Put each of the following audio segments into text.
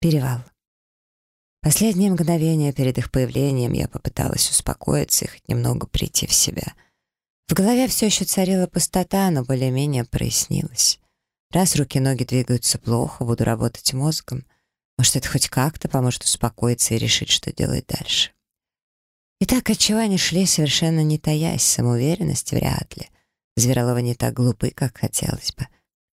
Перевал. Последние мгновения перед их появлением я попыталась успокоиться и хоть немного прийти в себя. В голове все еще царила пустота, но более-менее прояснилось. Раз руки-ноги двигаются плохо, буду работать мозгом. Может, это хоть как-то поможет успокоиться и решить, что делать дальше. Итак, отчего они шли, совершенно не таясь, самоуверенность вряд ли. Звероловы не так глупы, как хотелось бы.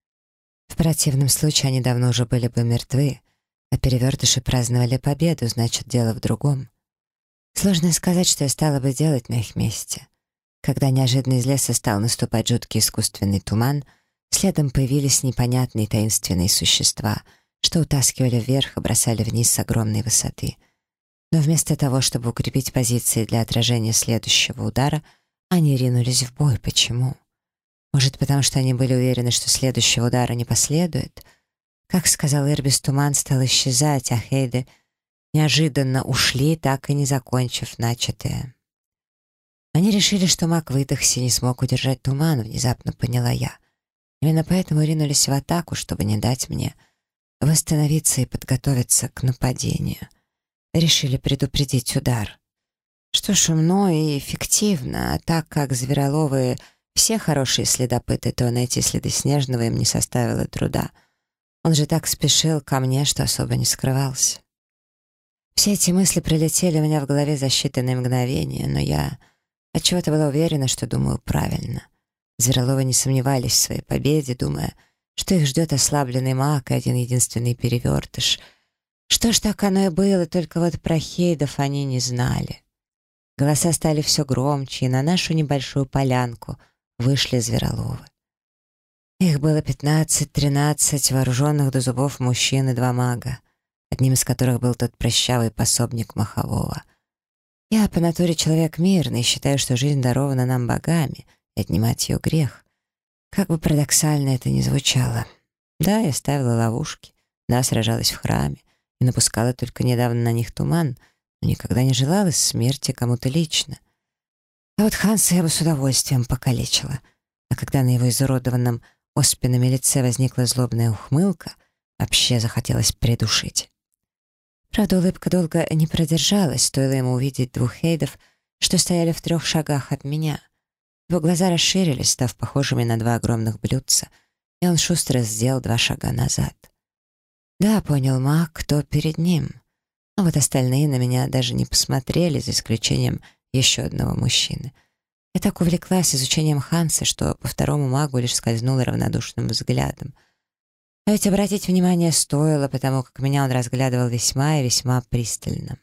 В противном случае они давно уже были бы мертвы, а перевертыши праздновали победу, значит, дело в другом. Сложно сказать, что я стала бы делать на их месте. Когда неожиданно из леса стал наступать жуткий искусственный туман, следом появились непонятные таинственные существа, что утаскивали вверх и бросали вниз с огромной высоты. Но вместо того, чтобы укрепить позиции для отражения следующего удара, они ринулись в бой. Почему? Может, потому что они были уверены, что следующего удара не последует? Как сказал Ирбис, туман стал исчезать, а Хейды неожиданно ушли, так и не закончив начатое. Они решили, что маг выдохся и не смог удержать туман, внезапно поняла я. Именно поэтому ринулись в атаку, чтобы не дать мне восстановиться и подготовиться к нападению. Решили предупредить удар. Что ж, умно и эффективно, а так как звероловы все хорошие следопыты, то найти следы Снежного им не составило труда. Он же так спешил ко мне, что особо не скрывался. Все эти мысли пролетели у меня в голове за считанные мгновения, но я отчего-то была уверена, что думаю правильно. Звероловы не сомневались в своей победе, думая, что их ждет ослабленный маг и один единственный перевертыш. Что ж, так оно и было, только вот про Хейдов они не знали. Голоса стали все громче, и на нашу небольшую полянку вышли звероловы. Их было 15-13 вооруженных до зубов мужчин и 2 мага, одним из которых был тот прыщавый пособник Махового. Я по натуре человек мирный и считаю, что жизнь дарована нам богами, и отнимать ее грех. Как бы парадоксально это ни звучало. Да, я ставила ловушки, да, сражалась в храме и напускала только недавно на них туман, но никогда не желала смерти кому-то лично. А вот Ханса я бы с удовольствием покалечила. А когда на его изуродованном оспинами лице возникла злобная ухмылка, вообще захотелось придушить. Правда, улыбка долго не продержалась, стоило ему увидеть 2 хейдов, что стояли в 3 шагах от меня. Его глаза расширились, став похожими на 2 огромных блюдца, и он шустро сделал 2 шага назад. Да, понял маг, кто перед ним. А вот остальные на меня даже не посмотрели, за исключением еще одного мужчины. Я так увлеклась изучением Ханса, что по второму магу лишь скользнула равнодушным взглядом. А ведь обратить внимание стоило, потому как меня он разглядывал весьма и весьма пристально.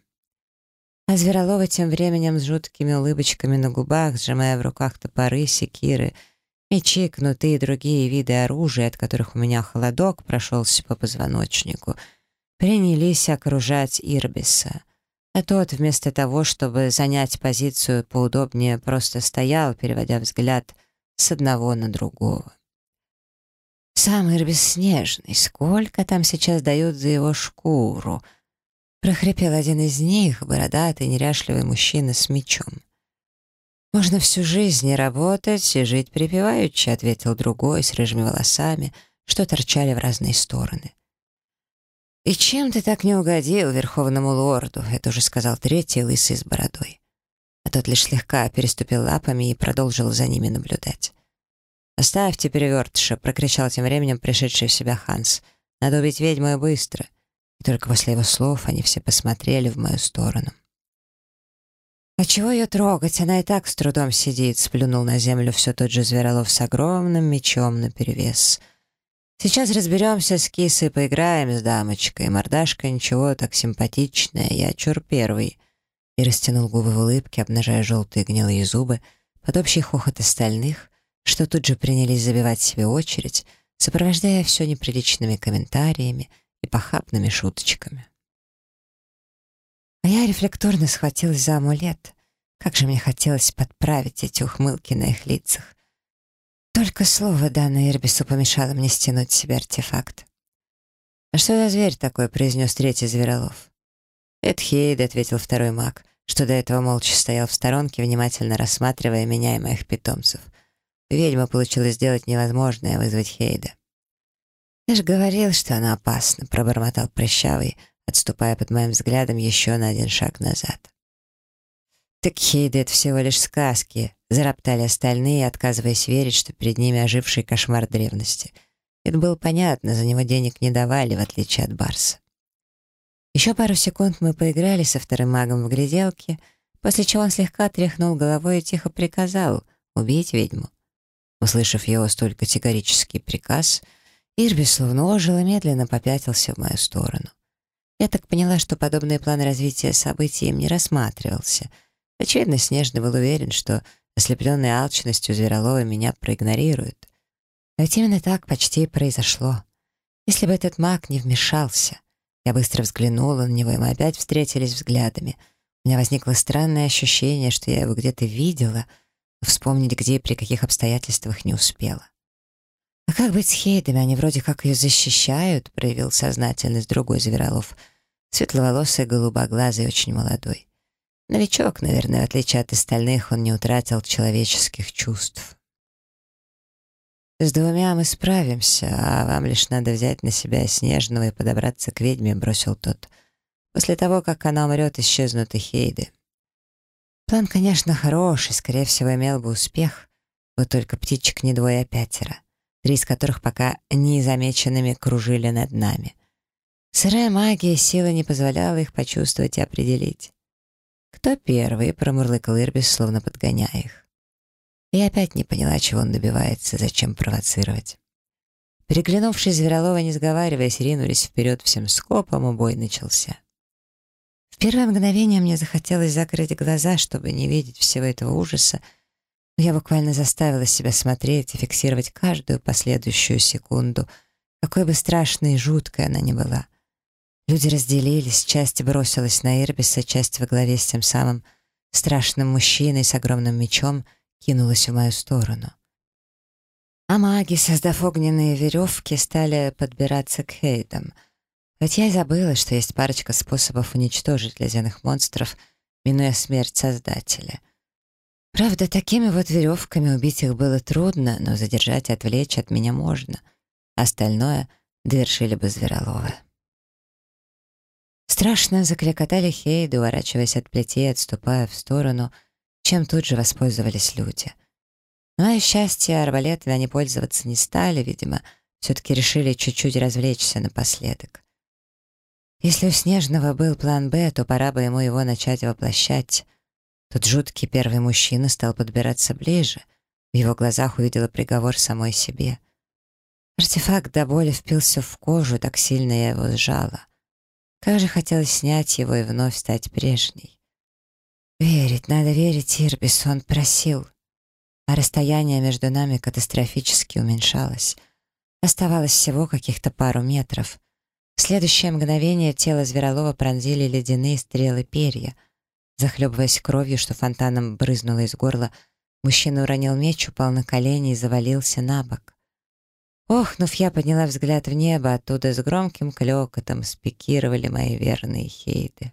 А звероловы тем временем с жуткими улыбочками на губах, сжимая в руках топоры, секиры, мечи, кнуты и другие виды оружия, от которых у меня холодок прошелся по позвоночнику, принялись окружать Ирбиса. А тот, вместо того, чтобы занять позицию поудобнее, просто стоял, переводя взгляд с одного на другого. «Сам Ирбис Снежный, сколько там сейчас дают за его шкуру?» — прохрипел один из них, бородатый, неряшливый мужчина с мечом. «Можно всю жизнь не работать и жить припеваючи», — ответил другой с рыжими волосами, что торчали в разные стороны. «И чем ты так не угодил верховному лорду?» — это уже сказал третий, лысый с бородой. А тот лишь слегка переступил лапами и продолжил за ними наблюдать. «Оставьте перевертыша!» — прокричал тем временем пришедший в себя Ханс. «Надо убить ведьму и быстро!» И только после его слов они все посмотрели в мою сторону. «А чего ее трогать? Она и так с трудом сидит!» — сплюнул на землю все тот же зверолов с огромным мечом наперевес. «Сейчас разберемся с кисой, поиграем с дамочкой. Мордашка ничего, так симпатичная, я чур первый». И растянул губы в улыбке, обнажая желтые гнилые зубы, под общий хохот остальных, что тут же принялись забивать себе очередь, сопровождая все неприличными комментариями и похабными шуточками. А я рефлекторно схватилась за амулет. Как же мне хотелось подправить эти ухмылки на их лицах. Только слово, данное Ирбису, помешало мне стянуть с себя артефакт. «А что за зверь такой?» — произнес третий зверолов. «Это Хейд», — ответил второй маг, что до этого молча стоял в сторонке, внимательно рассматривая меня и моих питомцев. Ведьма получилось сделать невозможное — вызвать Хейда. «Я же говорил, что она опасна», — пробормотал прыщавый, отступая под моим взглядом еще на один шаг назад. «Так Хейда — это всего лишь сказки», — зароптали остальные, отказываясь верить, что перед ними оживший кошмар древности. Это было понятно, за него денег не давали, в отличие от Барса. Еще пару секунд мы поиграли со вторым магом в гляделки, после чего он слегка тряхнул головой и тихо приказал убить ведьму. Услышав его столь категорический приказ, Ирби словно ожил и медленно попятился в мою сторону. Я так поняла, что подобный план развития событий им не рассматривался. Очевидно, Снежный был уверен, что ослепленный алчностью Зверолова меня проигнорирует. А ведь именно так почти и произошло. Если бы этот маг не вмешался. Я быстро взглянула на него, и мы опять встретились взглядами. У меня возникло странное ощущение, что я его где-то видела, но вспомнить, где и при каких обстоятельствах, не успела. «А как быть с Хейдами? Они вроде как ее защищают», — проявил сознательность другой Зверолов. Светловолосый, голубоглазый, очень молодой. Новичок, наверное, в отличие от остальных, он не утратил человеческих чувств. «С двумя мы справимся, а вам лишь надо взять на себя Снежного и подобраться к ведьме», — бросил тот. «После того, как она умрет, исчезнут и Хейды». План, конечно, хороший, скорее всего, имел бы успех, вот только птичек не двое, а пятеро, 3 из которых пока незамеченными кружили над нами. Сырая магия силы не позволяла их почувствовать и определить. «Кто первый?» — промурлыкал Ирбис, словно подгоняя их. Я опять не поняла, чего он добивается, зачем провоцировать. Переглянувшись, Зверолова, не сговариваясь, ринулись вперед всем скопом, и бой начался. В первое мгновение мне захотелось закрыть глаза, чтобы не видеть всего этого ужаса, но я буквально заставила себя смотреть и фиксировать каждую последующую секунду, какой бы страшной и жуткой она ни была. Люди разделились, часть бросилась на Ирбиса, часть во главе с тем самым страшным мужчиной с огромным мечом кинулась в мою сторону. А маги, создав огненные веревки, стали подбираться к Хейдам. Хоть я и забыла, что есть парочка способов уничтожить ледяных монстров, минуя смерть Создателя. Правда, такими вот веревками убить их было трудно, но задержать и отвлечь от меня можно. Остальное довершили бы Звероловы. Страшно закликотали Хейды, уворачиваясь от плетей, отступая в сторону, чем тут же воспользовались люди. На мое счастье, арбалетами они пользоваться не стали, видимо, все-таки решили чуть-чуть развлечься напоследок. Если у Снежного был план «Б», то пора бы ему его начать воплощать. Тот жуткий первый мужчина стал подбираться ближе. В его глазах увидела приговор самой себе. Артефакт до боли впился в кожу, так сильно я его сжала. Как же хотелось снять его и вновь стать прежней. Верить, надо верить, Ирбис, он просил. А расстояние между нами катастрофически уменьшалось. Оставалось всего каких-то пару метров. В следующее мгновение тело Зверолова пронзили ледяные стрелы перья. Захлебываясь кровью, что фонтаном брызнуло из горла, мужчина уронил меч, упал на колени и завалился на бок. Охнув, я подняла взгляд в небо, оттуда с громким клёкотом спикировали мои верные Хейды.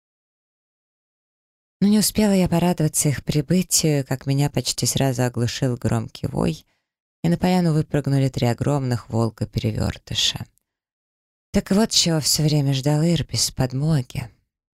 Но не успела я порадоваться их прибытию, как меня почти сразу оглушил громкий вой, и на поляну выпрыгнули 3 огромных волка-перевертыша. Так вот, чего все время ждал Ирбис, подмоги.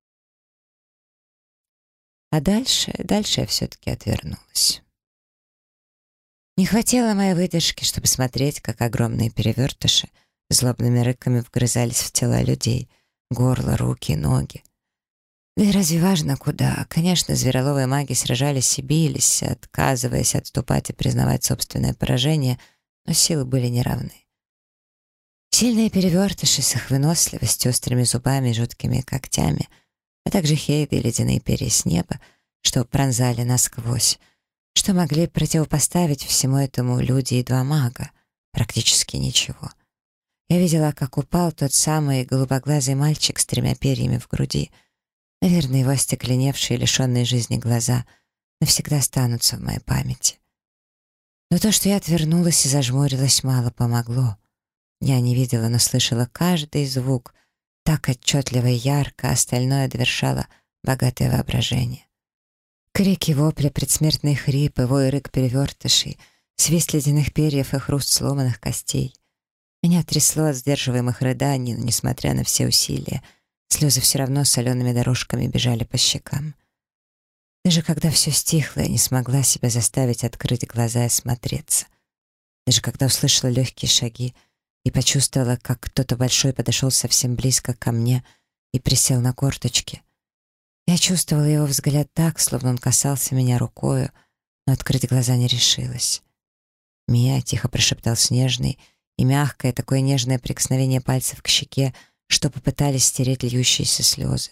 А дальше я все-таки отвернулась. Не хватило моей выдержки, чтобы смотреть, как огромные перевертыши злобными рыками вгрызались в тела людей, горло, руки, ноги. Да и разве важно, куда? Конечно, звероловые маги сражались и бились, отказываясь отступать и признавать собственное поражение, но силы были неравны. Сильные перевертыши с их выносливостью, острыми зубами и жуткими когтями, а также Хейды и ледяные перья с неба, что пронзали насквозь, что могли противопоставить всему этому люди и 2 мага? Практически ничего. Я видела, как упал тот самый голубоглазый мальчик с 3 перьями в груди. Наверное, его остекленевшие, лишенные жизни глаза навсегда останутся в моей памяти. Но то, что я отвернулась и зажмурилась, мало помогло. Я не видела, но слышала каждый звук так отчетливо и ярко, а остальное довершало богатое воображение. Крики, вопли, предсмертные хрипы, вой и рык перевертышей, свист ледяных перьев и хруст сломанных костей. Меня трясло от сдерживаемых рыданий, но, несмотря на все усилия, Слезы все равно солеными дорожками бежали по щекам. Даже когда все стихло, я не смогла себя заставить открыть глаза и смотреться. Даже когда услышала легкие шаги и почувствовала, как кто-то большой подошел совсем близко ко мне и присел на корточки. Я чувствовала его взгляд так, словно он касался меня рукою, но открыть глаза не решилась. «Мия», — тихо прошептал Снежный, и мягкое, такое нежное прикосновение пальцев к щеке, что попытались стереть льющиеся слезы.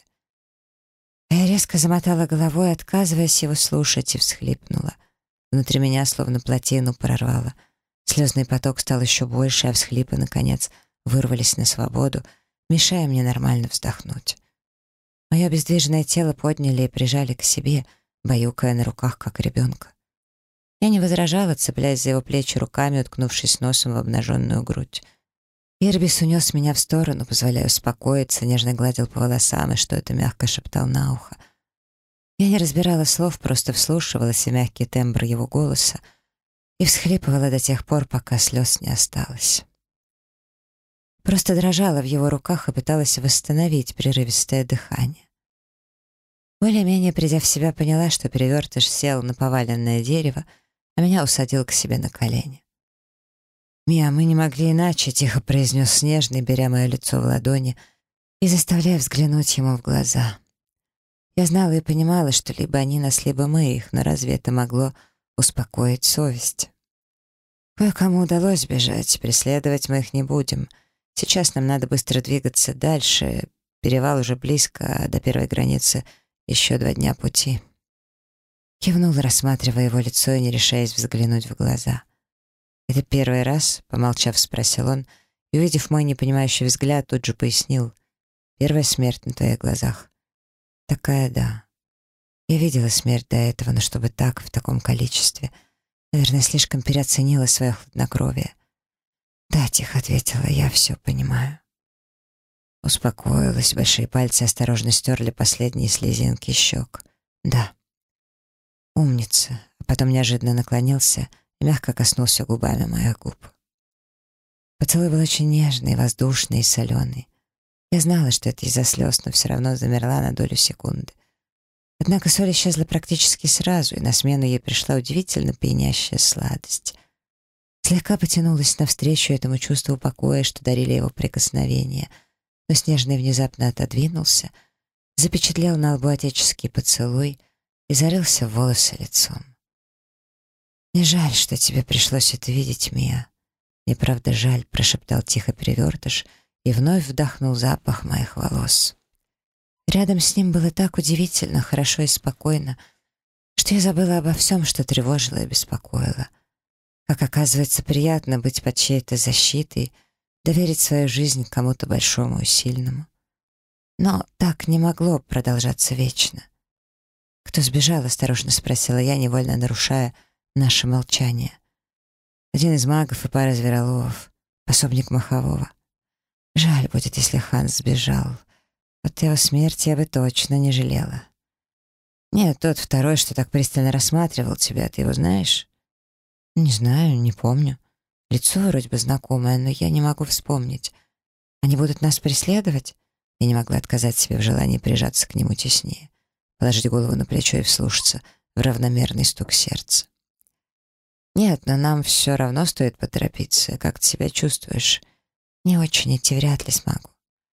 А я резко замотала головой, отказываясь его слушать, и всхлипнула. Внутри меня словно плотину прорвало. Слезный поток стал еще больше, а всхлипы, наконец, вырвались на свободу, мешая мне нормально вздохнуть. Мое бездвижное тело подняли и прижали к себе, баюкая на руках, как ребенка. Я не возражала, цепляясь за его плечи руками, уткнувшись носом в обнаженную грудь. Ирбис унес меня в сторону, позволяя успокоиться, нежно гладил по волосам и что-то мягко шептал на ухо. Я не разбирала слов, просто вслушивалась в мягкий тембр его голоса и всхлипывала до тех пор, пока слез не осталось. Просто дрожала в его руках и пыталась восстановить прерывистое дыхание. Более-менее придя в себя, поняла, что перевертыш сел на поваленное дерево, а меня усадил к себе на колени. «Мия, мы не могли иначе», — тихо произнес Снежный, беря мое лицо в ладони и заставляя взглянуть ему в глаза. Я знала и понимала, что либо они нас, либо мы их, но разве это могло успокоить совесть? Кое-кому удалось бежать, преследовать мы их не будем. Сейчас нам надо быстро двигаться дальше. Перевал уже близко, а до первой границы еще 2 дня пути. Кивнула, рассматривая его лицо и не решаясь взглянуть в глаза. «Это первый раз?» — помолчав, спросил он, и, увидев мой непонимающий взгляд, тут же пояснил. «Первая смерть на твоих глазах». «Такая, да. Я видела смерть до этого, но чтобы так, в таком количестве. Наверное, слишком переоценила свое хладнокровие». «Да», — тихо ответила, — «я все понимаю». Успокоилась, большие пальцы осторожно стерли последние слезинки щек. «Да». «Умница», а потом неожиданно наклонился и мягко коснулся губами моих губ. Поцелуй был очень нежный, воздушный и соленый. Я знала, что это из-за слез, но все равно замерла на долю секунды. Однако соль исчезла практически сразу, и на смену ей пришла удивительно пьянящая сладость. Слегка потянулась навстречу этому чувству покоя, что дарили его прикосновения, но Снежный внезапно отодвинулся, запечатлел на лбу отеческий поцелуй и зарылся в волосы лицом. «Мне жаль, что тебе пришлось это видеть, Мия. Мне правда жаль», — прошептал тихо перевертыш и вновь вдохнул запах моих волос. Рядом с ним было так удивительно, хорошо и спокойно, что я забыла обо всем, что тревожило и беспокоило. Как оказывается, приятно быть под чьей-то защитой, доверить свою жизнь кому-то большому и сильному. Но так не могло продолжаться вечно. «Кто сбежал?» — осторожно спросила я, невольно нарушая наше молчание. «Один из магов и пара звероловов, пособник Махового. Жаль будет, если Ханс сбежал. От его смерти я бы точно не жалела». «Нет, тот второй, что так пристально рассматривал тебя, ты его знаешь?» «Не знаю, не помню. Лицо вроде бы знакомое, но я не могу вспомнить. Они будут нас преследовать?» Я не могла отказать себе в желании прижаться к нему теснее, положить голову на плечо и вслушаться в равномерный стук сердца. «Нет, но нам все равно стоит поторопиться. Как ты себя чувствуешь?» «Не очень, идти вряд ли смогу».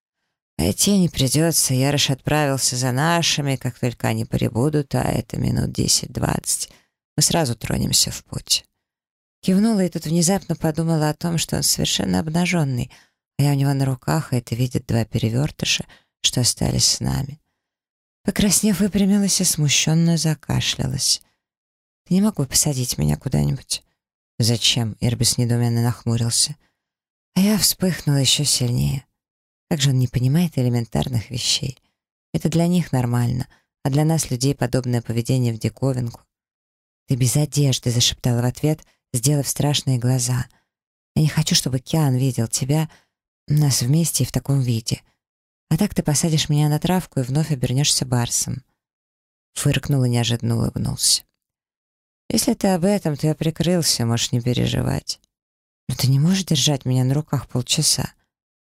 «А идти не придется. Ярош отправился за нашими, как только они прибудут, а это минут 10-20. Мы сразу тронемся в путь». Кивнула и тут внезапно подумала о том, что он совершенно обнаженный, а я у него на руках, и это видят 2 перевертыша, что остались с нами. Покраснев, выпрямилась и смущенно закашлялась. «Ты не мог бы посадить меня куда-нибудь?» «Зачем?» — Ирбис недоуменно нахмурился. А я вспыхнула еще сильнее. Как же он не понимает элементарных вещей? Это для них нормально, а для нас, людей, подобное поведение в диковинку. «Ты без одежды», — зашептала в ответ, сделав страшные глаза. «Я не хочу, чтобы Киан видел тебя, нас вместе и в таком виде. А так ты посадишь меня на травку и вновь обернешься барсом». Фыркнул и неожиданно улыбнулся. «Если ты об этом, то я прикрылся, можешь не переживать. Но ты не можешь держать меня на руках полчаса».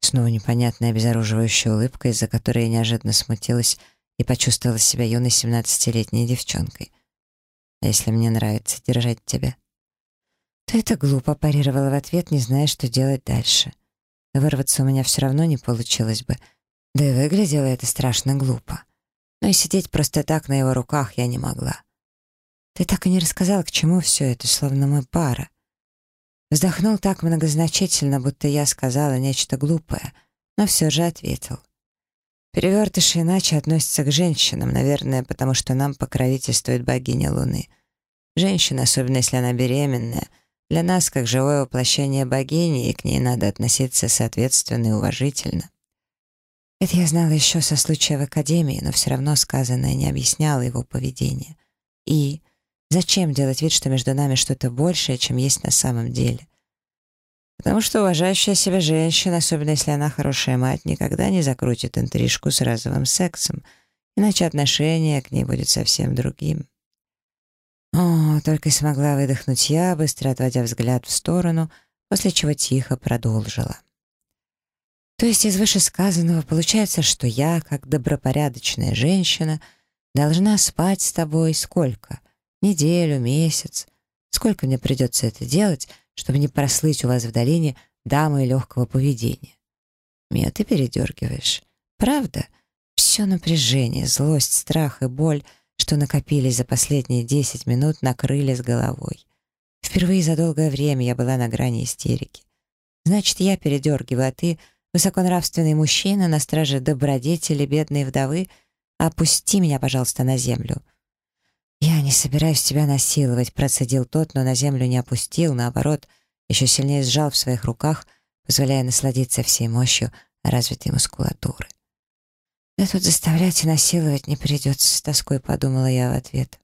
Снова непонятная обезоруживающая улыбка, из-за которой я неожиданно смутилась и почувствовала себя юной 17-летней девчонкой. «А если мне нравится держать тебя?» «То это глупо», — парировала в ответ, не зная, что делать дальше. Вырваться у меня все равно не получилось бы, да и выглядело это страшно глупо. Но и сидеть просто так на его руках я не могла. «Ты так и не рассказал, к чему все это, словно мы пара». Вздохнул так многозначительно, будто я сказала нечто глупое, но все же ответил. Перевертыши иначе относятся к женщинам, наверное, потому что нам покровительствует богиня Луны. Женщина, особенно если она беременная, для нас как живое воплощение богини, и к ней надо относиться соответственно и уважительно. Это я знала еще со случая в академии, но все равно сказанное не объясняло его поведение. И зачем делать вид, что между нами что-то большее, чем есть на самом деле? Потому что уважающая себя женщина, особенно если она хорошая мать, никогда не закрутит интрижку с разовым сексом, иначе отношение к ней будет совсем другим. О, только и смогла выдохнуть я, быстро отводя взгляд в сторону, после чего тихо продолжила. То есть из вышесказанного получается, что я, как добропорядочная женщина, должна спать с тобой сколько? Неделю, месяц? Сколько мне придется это делать, чтобы не прослыть у вас в долине дамой легкого поведения? Мия, ты передергиваешь. Правда? Все напряжение, злость, страх и боль, что накопились за последние 10 минут, накрыли с головой. Впервые за долгое время я была на грани истерики. Значит, я передергиваю, а ты, высоконравственный мужчина на страже добродетели бедной вдовы, опусти меня, пожалуйста, на землю. «Я не собираюсь тебя насиловать», — процедил тот, но на землю не опустил, наоборот, еще сильнее сжал в своих руках, позволяя насладиться всей мощью развитой мускулатуры. «Да тут заставлять и насиловать не придется», — с тоской подумала я в ответ.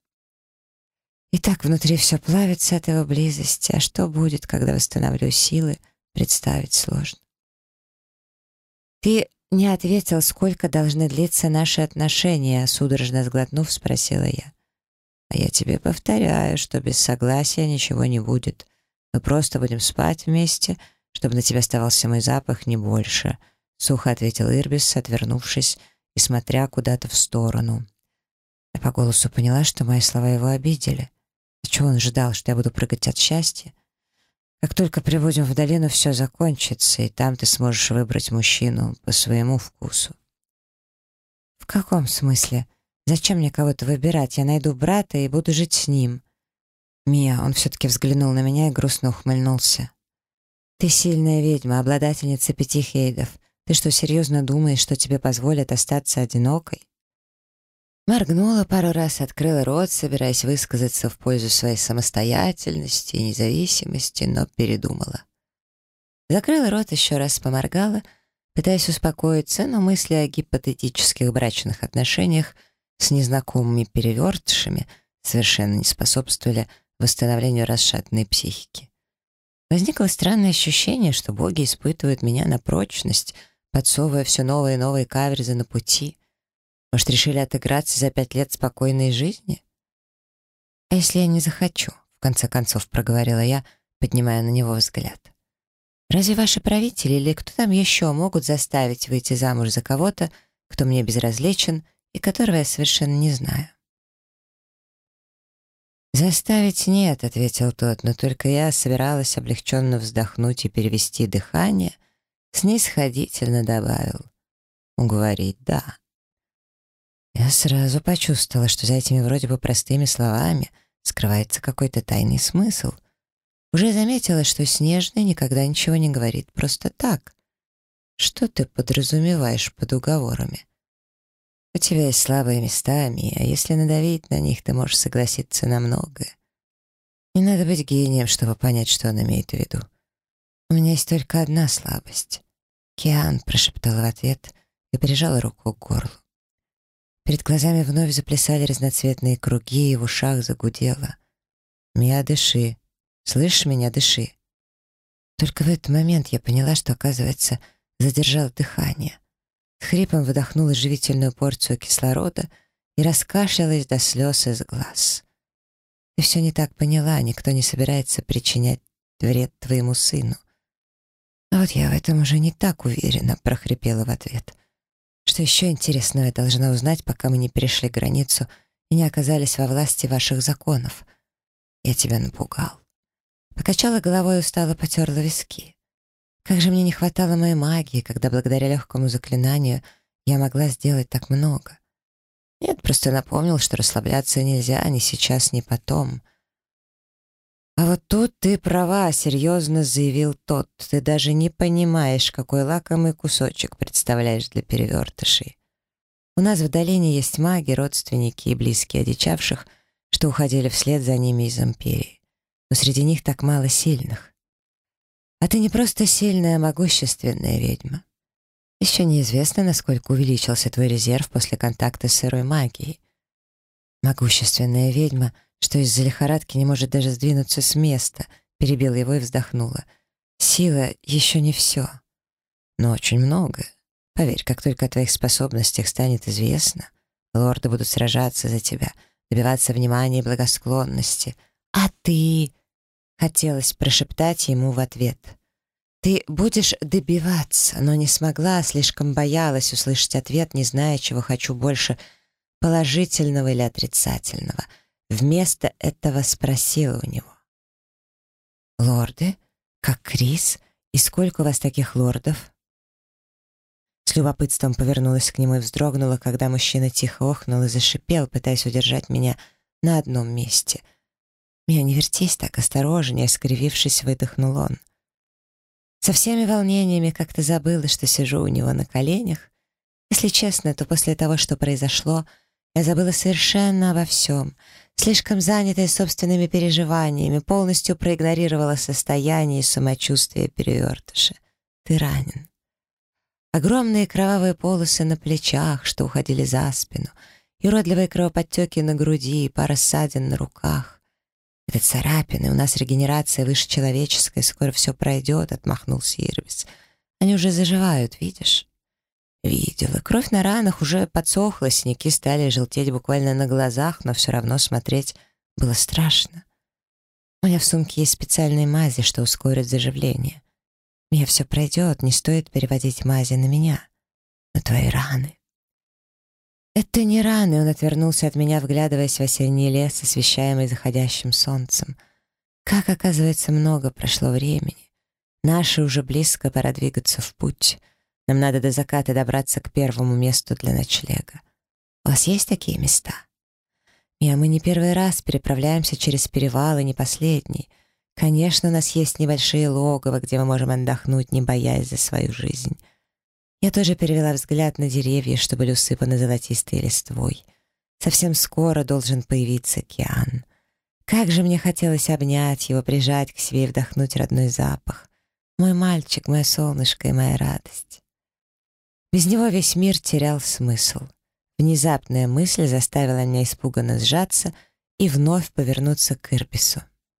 И так внутри все плавится от его близости, а что будет, когда восстановлю силы, представить сложно. «Ты не ответил, сколько должны длиться наши отношения?» — судорожно сглотнув, спросила я. «А я тебе повторяю, что без согласия ничего не будет. Мы просто будем спать вместе, чтобы на тебя оставался мой запах, не больше», — сухо ответил Ирбис, отвернувшись и смотря куда-то в сторону. Я по голосу поняла, что мои слова его обидели. А чего он ждал, что я буду прыгать от счастья? Как только прибудем в долину, все закончится, и там ты сможешь выбрать мужчину по своему вкусу. В каком смысле? Зачем мне кого-то выбирать? Я найду брата и буду жить с ним. Мия, он все-таки взглянул на меня и грустно ухмыльнулся. Ты сильная ведьма, обладательница 5 хейдов. Ты что, серьезно думаешь, что тебе позволят остаться одинокой? Моргнула пару раз, открыла рот, собираясь высказаться в пользу своей самостоятельности и независимости, но передумала. Закрыла рот, еще раз поморгала, пытаясь успокоиться, но мысли о гипотетических брачных отношениях с незнакомыми перевертышами совершенно не способствовали восстановлению расшатанной психики. Возникло странное ощущение, что боги испытывают меня на прочность, подсовывая все новые и новые каверзы на пути. Может, решили отыграться за 5 лет спокойной жизни? «А если я не захочу?» — в конце концов проговорила я, поднимая на него взгляд. «Разве ваши правители или кто там еще могут заставить выйти замуж за кого-то, кто мне безразличен и которого я совершенно не знаю?» «Заставить нет», — ответил тот, но только я собиралась облегченно вздохнуть и перевести дыхание, снисходительно добавил: «Уговорить, да». Я сразу почувствовала, что за этими вроде бы простыми словами скрывается какой-то тайный смысл. Уже заметила, что Снежный никогда ничего не говорит просто так. Что ты подразумеваешь под уговорами? У тебя есть слабые места, Мия, а если надавить на них, ты можешь согласиться на многое. Не надо быть гением, чтобы понять, что он имеет в виду. У меня есть только одна слабость. «Киан», — прошептала в ответ и прижала руку к горлу. Перед глазами вновь заплясали разноцветные круги, и в ушах загудело. «Мия, дыши. Слышишь меня? Дыши». Только в этот момент я поняла, что, оказывается, задержала дыхание. С хрипом выдохнула живительную порцию кислорода и раскашлялась до слез из глаз. «Ты все не так поняла, никто не собирается причинять вред твоему сыну. А вот я в этом уже не так уверена, прохрипела в ответ. Что еще интересного я должна узнать, пока мы не перешли границу и не оказались во власти ваших законов? Я тебя напугал. Покачала головой и устало потерла виски. Как же мне не хватало моей магии, когда благодаря легкому заклинанию я могла сделать так много. Нет, просто напомнил, что расслабляться нельзя ни сейчас, ни потом. «А вот тут ты права», — серьезно заявил тот. «Ты даже не понимаешь, какой лакомый кусочек представляешь для перевертышей. У нас в долине есть маги, родственники и близкие одичавших, что уходили вслед за ними из Империи. Но среди них так мало сильных. А ты не просто сильная, а могущественная ведьма. Еще неизвестно, насколько увеличился твой резерв после контакта с сырой магией. Могущественная ведьма, что из-за лихорадки не может даже сдвинуться с места, перебила его и вздохнула. Сила еще не все, но очень многое. Поверь, как только о твоих способностях станет известно, лорды будут сражаться за тебя, добиваться внимания и благосклонности. А ты... Хотелось прошептать ему в ответ. «Ты будешь добиваться», но не смогла, слишком боялась услышать ответ, не зная, чего хочу больше, положительного или отрицательного. Вместо этого спросила у него. «Лорды? Как Крис? И сколько у вас таких лордов?» С любопытством повернулась к нему и вздрогнула, когда мужчина тихо охнул и зашипел, пытаясь удержать меня на одном месте. «Мия, не вертись так, осторожнее», — скривившись, выдохнул он. Со всеми волнениями как-то забыла, что сижу у него на коленях. Если честно, то после того, что произошло, я забыла совершенно обо всем. Слишком занятая собственными переживаниями, полностью проигнорировала состояние и самочувствие перевертыша. Ты ранен. Огромные кровавые полосы на плечах, что уходили за спину, и уродливые кровоподтеки на груди, и пара ссадин на руках. «Это царапины, у нас регенерация выше человеческой, скоро все пройдет», — отмахнулся Ирвис. «Они уже заживают, видишь?» Видела. Кровь на ранах уже подсохла, синяки стали желтеть буквально на глазах, но все равно смотреть было страшно. У меня в сумке есть специальные мази, что ускорят заживление. Мне все пройдет, не стоит переводить мази на меня, на твои раны. «Это не раны», — он отвернулся от меня, вглядываясь в осенний лес, освещаемый заходящим солнцем. «Как, оказывается, много прошло времени. Наши уже близко, пора двигаться в путь. Нам надо до заката добраться к первому месту для ночлега. У вас есть такие места?» «Мия, мы не первый раз переправляемся через перевал, и не последний. Конечно, у нас есть небольшие логово, где мы можем отдохнуть, не боясь за свою жизнь». Я тоже перевела взгляд на деревья, что были усыпаны золотистой листвой. Совсем скоро должен появиться океан. Как же мне хотелось обнять его, прижать к себе и вдохнуть родной запах. Мой мальчик, мое солнышко и моя радость. Без него весь мир терял смысл. Внезапная мысль заставила меня испуганно сжаться и вновь повернуться к Ирбису.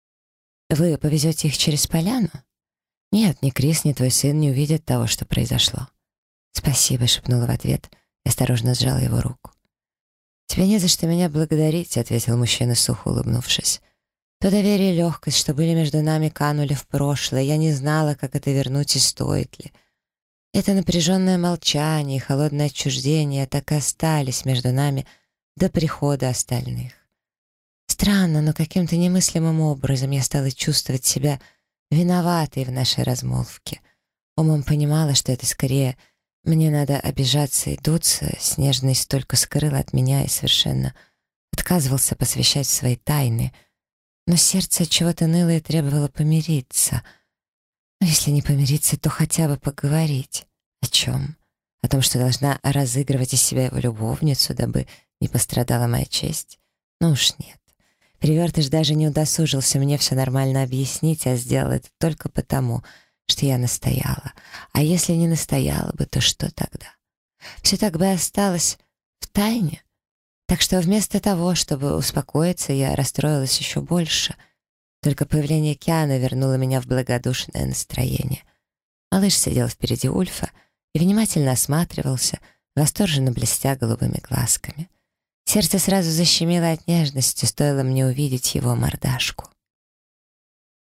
«Вы повезете их через поляну?» «Нет, ни Крис, ни твой сын не увидят того, что произошло». «Спасибо», — шепнула в ответ и осторожно сжала его руку. «Тебе не за что меня благодарить», — ответил мужчина, сухо улыбнувшись. «То доверие и легкость, что были между нами, канули в прошлое. Я не знала, как это вернуть и стоит ли. Это напряженное молчание и холодное отчуждение так и остались между нами до прихода остальных. Странно, но каким-то немыслимым образом я стала чувствовать себя виноватой в нашей размолвке. Умом понимала, что это скорее... Мне надо обижаться и дуться, Снежный столько скрыл от меня и совершенно отказывался посвящать свои тайны. Но сердце от чего-то ныло и требовало помириться. Но если не помириться, то хотя бы поговорить. О чем? О том, что должна разыгрывать из себя его любовницу, дабы не пострадала моя честь? Ну уж нет. Перевертыш даже не удосужился мне все нормально объяснить, а сделал это только потому, что я настояла. А если не настояла бы, то что тогда? Все так бы и осталось в тайне. Так что вместо того, чтобы успокоиться, я расстроилась еще больше. Только появление Киана вернуло меня в благодушное настроение. Малыш сидел впереди Ульфа и внимательно осматривался, восторженно блестя голубыми глазками. Сердце сразу защемило от нежности, стоило мне увидеть его мордашку.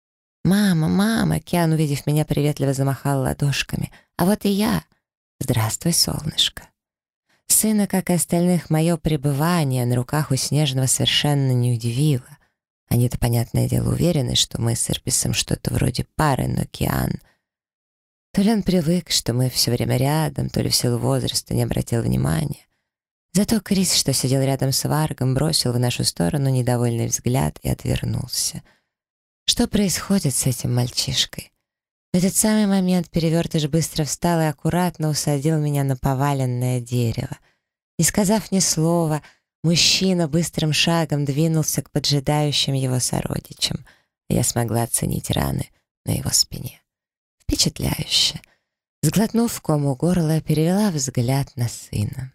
«Мама, мама!» Киан, увидев меня, приветливо замахал ладошками. «А вот и я!» «Здравствуй, солнышко!» Сына, как и остальных, мое пребывание на руках у Снежного совершенно не удивило. Они-то, понятное дело, уверены, что мы с Ирбисом что-то вроде пары, но Киан... То ли он привык, что мы все время рядом, то ли в силу возраста не обратил внимания. Зато Крис, что сидел рядом с Варгом, бросил в нашу сторону недовольный взгляд и отвернулся. Что происходит с этим мальчишкой? В этот самый момент Перевертыш быстро встал и аккуратно усадил меня на поваленное дерево. Не сказав ни слова, мужчина быстрым шагом двинулся к поджидающим его сородичам. Я смогла оценить раны на его спине. Впечатляюще. Сглотнув ком у горла, перевела взгляд на сына.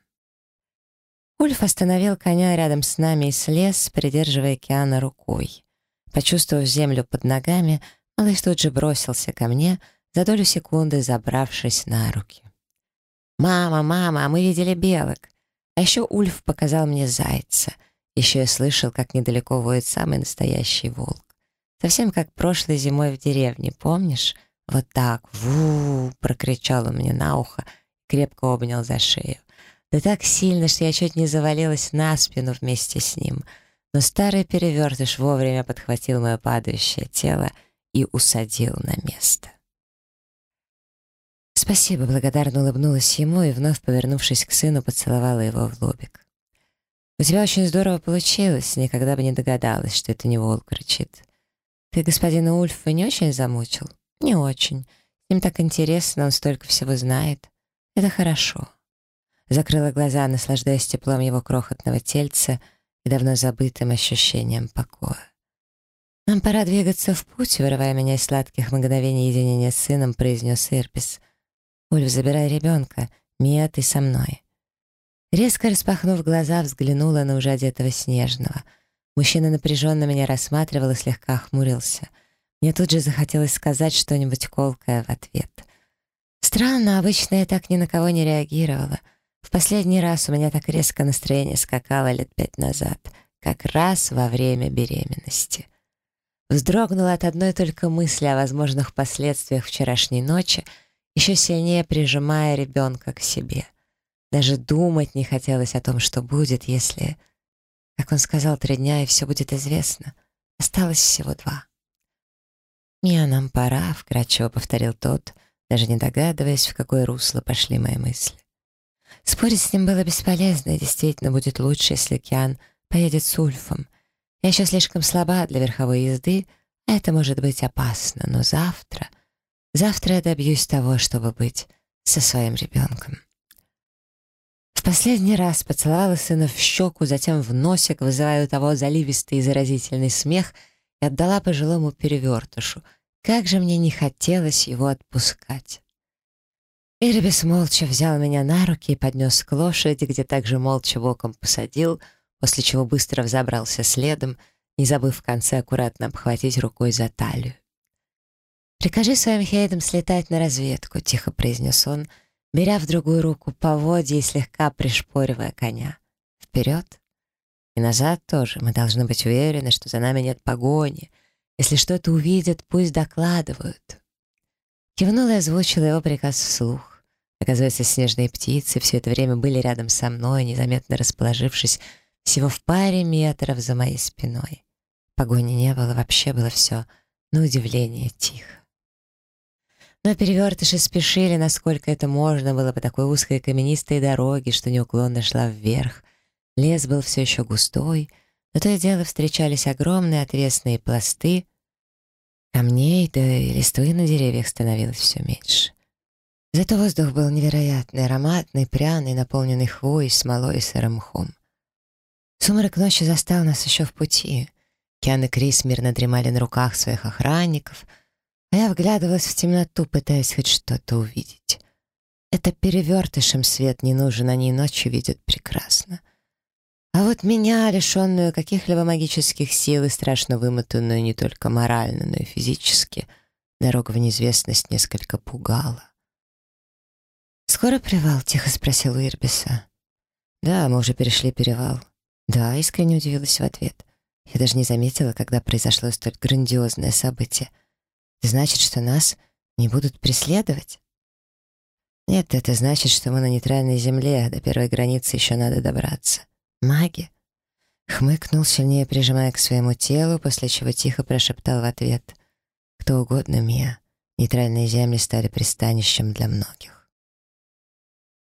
Ульф остановил коня рядом с нами и слез, придерживая Киана рукой. Почувствовав землю под ногами, малыш тут же бросился ко мне, за долю секунды забравшись на руки. «Мама, мама, мы видели белок!» А еще Ульф показал мне зайца. Еще я слышал, как недалеко воет самый настоящий волк. Совсем как прошлой зимой в деревне, помнишь? Вот так, ву, прокричал он мне на ухо, крепко обнял за шею. Да так сильно, что я чуть не завалилась на спину вместе с ним. Но старый Перевертыш вовремя подхватил мое падающее тело и усадил на место. «Спасибо», — благодарно улыбнулась ему и, вновь повернувшись к сыну, поцеловала его в лобик. «У тебя очень здорово получилось, никогда бы не догадалась, что это не волк рычит. Ты господина Ульфа не очень замучил?» «Не очень. С ним так интересно, он столько всего знает. Это хорошо». Закрыла глаза, наслаждаясь теплом его крохотного тельца и давно забытым ощущением покоя. «Нам пора двигаться в путь», — вырывая меня из сладких мгновений единения с сыном, произнес Ирбис. «Ульф, забирай ребенка. Мия, ты со мной». Резко распахнув глаза, взглянула на уже одетого Снежного. Мужчина напряженно меня рассматривал и слегка хмурился. Мне тут же захотелось сказать что-нибудь колкое в ответ. Странно, обычно я так ни на кого не реагировала. В последний раз у меня так резко настроение скакало лет 5 назад, как раз во время беременности. Вздрогнула от одной только мысли о возможных последствиях вчерашней ночи, еще сильнее прижимая ребенка к себе. Даже думать не хотелось о том, что будет, если... Как он сказал, 3 дня, и все будет известно. Осталось всего 2. «Мия, нам пора», — вкратчиво повторил тот, даже не догадываясь, в какое русло пошли мои мысли. Спорить с ним было бесполезно, и действительно будет лучше, если Киан поедет с Ульфом. Я еще слишком слаба для верховой езды, а это может быть опасно, но завтра я добьюсь того, чтобы быть со своим ребенком. В последний раз поцеловала сына в щеку, затем в носик, вызывая у того заливистый и заразительный смех, и отдала пожилому Перевертышу. Как же мне не хотелось его отпускать. Ирбис молча взял меня на руки и поднес к лошади, где также молча боком посадил, после чего быстро взобрался следом, не забыв в конце аккуратно обхватить рукой за талию. «Прикажи своим хейдам слетать на разведку», — тихо произнес он, беря в другую руку поводья и слегка пришпоривая коня. «Вперед! И назад тоже. Мы должны быть уверены, что за нами нет погони. Если что-то увидят, пусть докладывают». Кивнула и озвучила его приказ вслух. Оказывается, снежные птицы все это время были рядом со мной, незаметно расположившись всего в паре метров за моей спиной. Погони не было, вообще было все, на удивление, тихо. Но перевертыши спешили, насколько это можно было по такой узкой каменистой дороге, что неуклонно шла вверх. Лес был все еще густой, но то и дело встречались огромные отвесные пласты камней, да и листвы на деревьях становилось все меньше. Зато воздух был невероятный, ароматный, пряный, наполненный хвоей, смолой и сырым мхом. Сумрак ночи застал нас еще в пути. Киан и Крис мирно дремали на руках своих охранников, а я вглядывалась в темноту, пытаясь хоть что-то увидеть. Это перевертышам свет не нужен, они ночью видят прекрасно. А вот меня, лишенную каких-либо магических сил и страшно вымотанную не только морально, но и физически, дорога в неизвестность несколько пугала. «Скоро привал?» — тихо спросил у Ирбиса. «Да, мы уже перешли перевал». «Да», — искренне удивилась в ответ. Я даже не заметила, когда произошло столь грандиозное событие. Это значит, что нас не будут преследовать? Нет, это значит, что мы на нейтральной земле, а до первой границы еще надо добраться. Маги? Хмыкнул, сильнее прижимая к своему телу, после чего тихо прошептал в ответ: «Кто угодно, Мия. Нейтральные земли стали пристанищем для многих».